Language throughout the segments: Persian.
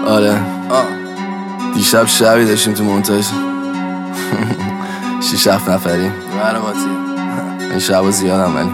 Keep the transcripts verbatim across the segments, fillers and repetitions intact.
آره دیشب شبی داشتیم تو مونتاژ شیش هفت نفری این شبا زیادم ولی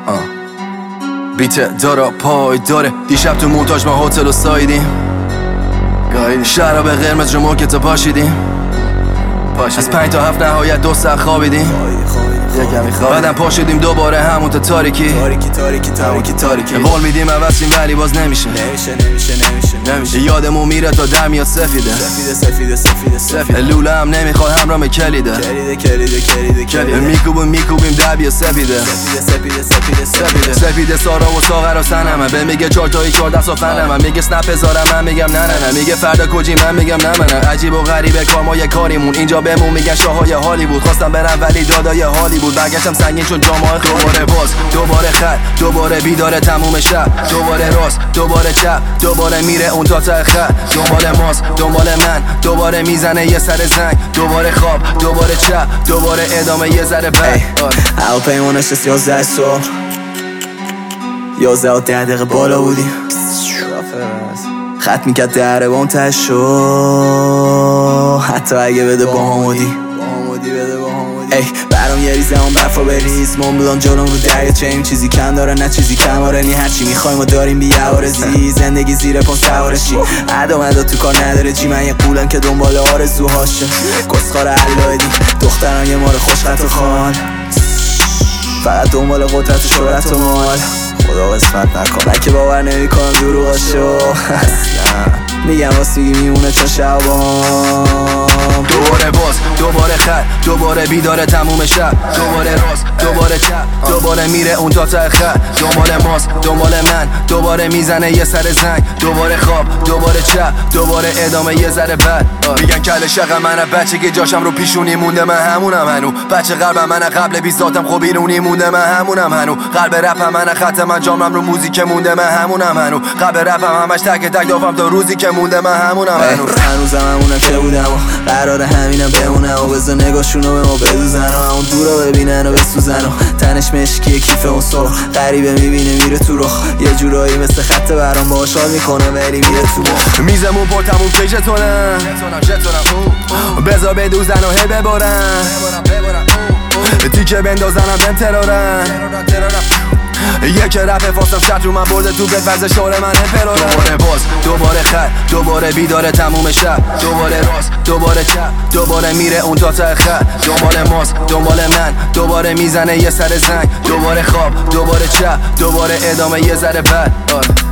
بیت دارا پای داره. دیشب تو مونتاژ ما هتل و سایدیم، شراب قرمز رو موکتا پاشیدیم، از پنج تا هفت نهایت دو ساعت خوابیدیم، بعدم پاشیدیم دوباره همون تا تاریکی تاریکی تاریکی تاریکی تاریکی قول میدیم عوضیم ولی باز نمیشه نمیشه نمیشه نمیشه نمیشه یادمون میره تا در میاد سفیده سفیده سفیده سفیده سفیده لوله هم نمیخواد همراه کلیده کلیده کلیده کلیده کلیده میکوبیم میکوبیم در بیا سفیده سفیده سفیده سفیده سفیده سفیده سارا و ساغر و سنمه به میگه چهار تایی چهار دست و فنمه میگه سنپ بذارم من میگم نه نه نه میگه فردا کجی من میگم نه من عجیب و غریبه کار ما یه کاریمون اینجا بهمون میگن شاهای هالیوود خواستم برم ولی دادای حالی بود برگشتم سنگین شد جامعه دوباره باز دوباره خط دوباره بیداره تموم شب دوباره راست دوباره چپ دوباره میره اون تا ته خط دنبال ماست دنبال من دوباره میزنه یه سر زنگ دوباره خواب دوباره چپ دوباره ادامه یه ذره بعد هواپیما نشست یازده صبح یازده و ده دقیقه بالا بودیم خط میکرد دره با اون تشو حتی اگه بده با همودی ای برام یه ریزه هم برفا بریز مونبلان جلوم رو دریا چیم چیزی کم داره نه چیزی کم آره نی هرچی میخوایم و داریم بی عوارضی زندگی زیر پا سوارشی عدا مدا تو کار نداره جی من یه قولم که دنبال آرزوهاشه گسخار علایدی دختران یه مال خوش خط و خال فقط دنبال قدرت و شهرت و مال خدا قسمت نکن که باور نمی کنم دروغاشو میگم واسگی میمونه چون شبام دوباره باز دوباره خط دوباره بیداره تموم شب دوباره راست دوباره چپ دوباره میره اون تا ته خط دنبال ماست دنبال من دوباره میزنه یه سر زنگ دوباره خواب دوباره چپ دوباره ادامه یه ذره بعد میگن کل شقم منم بچه که جاشم رو پیشونی مونده من همونم هنو بچه قلبم من قبل بیستاتم خب بیرونی مونده من همونم هنو قلب رپم من خط من جامم رو موزیک مونده من همونم هنو قلب رپم همش تک تک دافم تا روزی که مونده من همونم هنو هنوزم همونم که بودم و قراره همینم بمونه و بذار نگاهشونو به ما بدوزن و همون دور رو ببینن و بسوزن و تنش مشکیه کیف اون سرخ غریبه میبینه میره تو رخ یه جورایی مثل خط برام باهاش حال میکنه ولی میره تو مخ میزمون پر تموم که جتونم بذار بدوزن و هی ببارن تیکه بندازنم بهم ترارن یک رفه فاستم شد رو من برده تو بد فرز شعر من امپرارم دوباره باز دوباره خط دوباره بیداره تموم شب دوباره راست دوباره چپ دوباره میره اون تا ته خط دنبال ماست دنبال من دوباره میزنه یه سر زنگ دوباره خواب دوباره چپ دوباره ادامه یه ذره بعد